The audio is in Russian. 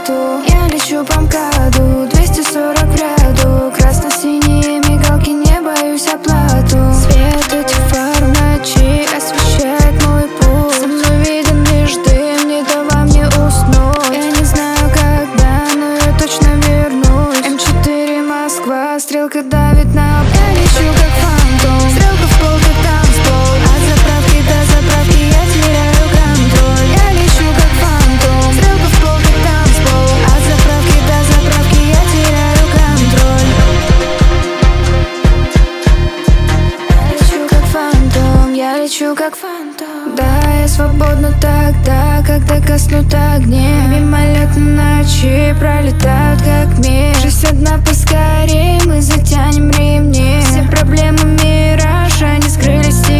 лету. Я лечу по МКАДу, 240 в ряду. Красно-синие мигалки, не боюсь оплату. Свет этих фар в ночи освещает мой путь. Со мной виден лишь дым, не давай мне уснуть. Я не знаю когда, но я точно вернусь. М4 Москва, стрелка давит на пол. Я лечу как фантом, стрелка в пол, как танцпол. От заправки до заправки я теряю контроль. Я лечу как фантом, стрелка в пол, как танцпол. От заправки до заправки я теряю контроль. Я лечу как фантом, я лечу как фантом. Да, я свободна тогда, когда гаснут огни. Мимолетно ночи пролетают как мир. Жизнь одна, поскорее мы затянем ремни. Все проблемы мираж, они скрылись.